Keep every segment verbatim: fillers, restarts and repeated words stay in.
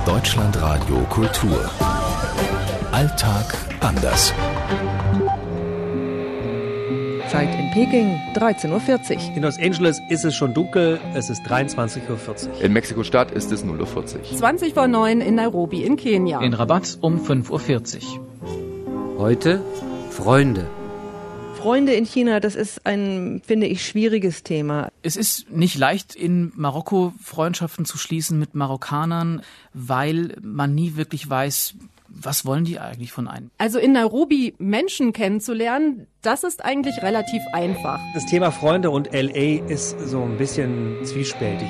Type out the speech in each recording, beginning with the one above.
Deutschlandradio Kultur. Alltag anders. Zeit in Peking, dreizehn Uhr vierzig. In Los Angeles ist es schon dunkel, es ist dreiundzwanzig Uhr vierzig. In Mexiko-Stadt ist es null Uhr vierzig. zwanzig vor neun in Nairobi in Kenia. In Rabat um fünf Uhr vierzig. Heute Freunde. Freunde in China, das ist ein, finde ich, schwieriges Thema. Es ist nicht leicht, in Marokko Freundschaften zu schließen mit Marokkanern, weil man nie wirklich weiß, was wollen die eigentlich von einem? Also in Nairobi Menschen kennenzulernen, das ist eigentlich relativ einfach. Das Thema Freunde und L A ist so ein bisschen zwiespältig.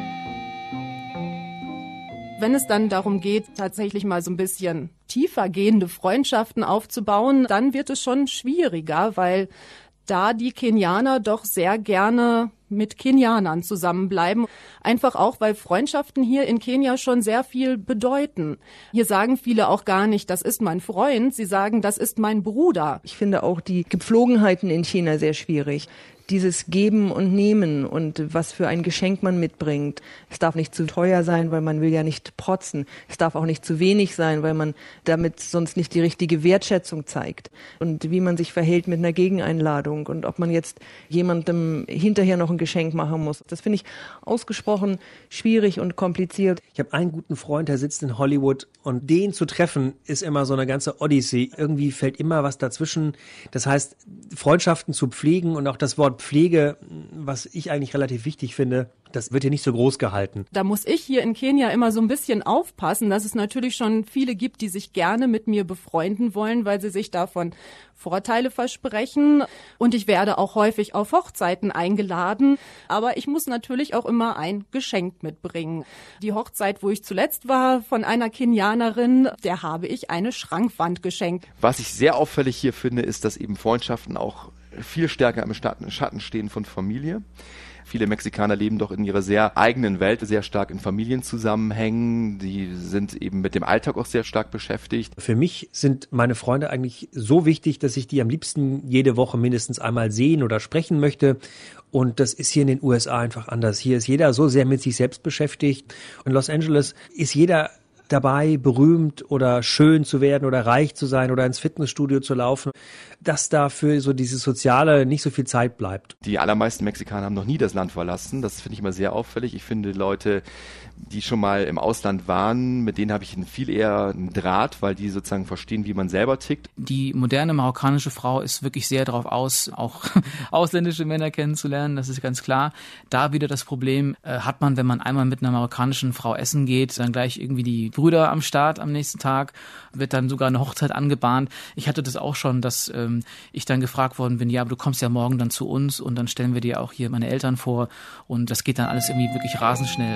Wenn es dann darum geht, tatsächlich mal so ein bisschen tiefer gehende Freundschaften aufzubauen, dann wird es schon schwieriger, weil da die Kenianer doch sehr gerne mit Kenianern zusammenbleiben. Einfach auch, weil Freundschaften hier in Kenia schon sehr viel bedeuten. Hier sagen viele auch gar nicht, das ist mein Freund, sie sagen, das ist mein Bruder. Ich finde auch die Gepflogenheiten in China sehr schwierig. Dieses Geben und Nehmen und was für ein Geschenk man mitbringt. Es darf nicht zu teuer sein, weil man will ja nicht protzen. Es darf auch nicht zu wenig sein, weil man damit sonst nicht die richtige Wertschätzung zeigt. Und wie man sich verhält mit einer Gegeneinladung und ob man jetzt jemandem hinterher noch ein Geschenk machen muss. Das finde ich ausgesprochen schwierig und kompliziert. Ich habe einen guten Freund, der sitzt in Hollywood und den zu treffen ist immer so eine ganze Odyssee. Irgendwie fällt immer was dazwischen. Das heißt, Freundschaften zu pflegen und auch das Wort Pflege, was ich eigentlich relativ wichtig finde, das wird hier nicht so groß gehalten. Da muss ich hier in Kenia immer so ein bisschen aufpassen, dass es natürlich schon viele gibt, die sich gerne mit mir befreunden wollen, weil sie sich davon Vorteile versprechen. Und ich werde auch häufig auf Hochzeiten eingeladen. Aber ich muss natürlich auch immer ein Geschenk mitbringen. Die Hochzeit, wo ich zuletzt war, von einer Kenianerin, der habe ich eine Schrankwand geschenkt. Was ich sehr auffällig hier finde, ist, dass eben Freundschaften auch viel stärker im Schatten stehen von Familie. Viele Mexikaner leben doch in ihrer sehr eigenen Welt, sehr stark in Familienzusammenhängen. Die sind eben mit dem Alltag auch sehr stark beschäftigt. Für mich sind meine Freunde eigentlich so wichtig, dass ich die am liebsten jede Woche mindestens einmal sehen oder sprechen möchte. Und das ist hier in den U S A einfach anders. Hier ist jeder so sehr mit sich selbst beschäftigt. In Los Angeles ist jeder dabei, berühmt oder schön zu werden oder reich zu sein oder ins Fitnessstudio zu laufen, dass dafür so dieses Soziale nicht so viel Zeit bleibt. Die allermeisten Mexikaner haben noch nie das Land verlassen. Das finde ich immer sehr auffällig. Ich finde Leute, die schon mal im Ausland waren, mit denen habe ich viel eher einen Draht, weil die sozusagen verstehen, wie man selber tickt. Die moderne marokkanische Frau ist wirklich sehr darauf aus, auch ausländische Männer kennenzulernen, das ist ganz klar. Da wieder das Problem, äh, hat man, wenn man einmal mit einer marokkanischen Frau essen geht, dann gleich irgendwie die Brüder am Start am nächsten Tag, wird dann sogar eine Hochzeit angebahnt. Ich hatte das auch schon, dass ähm, ich dann gefragt worden bin, ja, aber du kommst ja morgen dann zu uns und dann stellen wir dir auch hier meine Eltern vor und das geht dann alles irgendwie wirklich rasend schnell.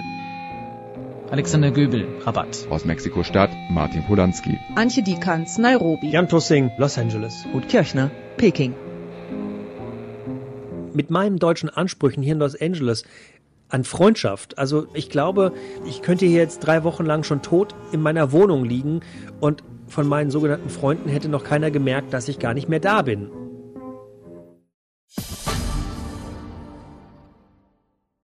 Alexander Göbel, Rabat. Aus Mexiko-Stadt, Martin Polanski. Antje Dikans, Nairobi. Jan Tussing, Los Angeles. Ruth Kirchner, Peking. Mit meinen deutschen Ansprüchen hier in Los Angeles an Freundschaft, also ich glaube, ich könnte hier jetzt drei Wochen lang schon tot in meiner Wohnung liegen und von meinen sogenannten Freunden hätte noch keiner gemerkt, dass ich gar nicht mehr da bin.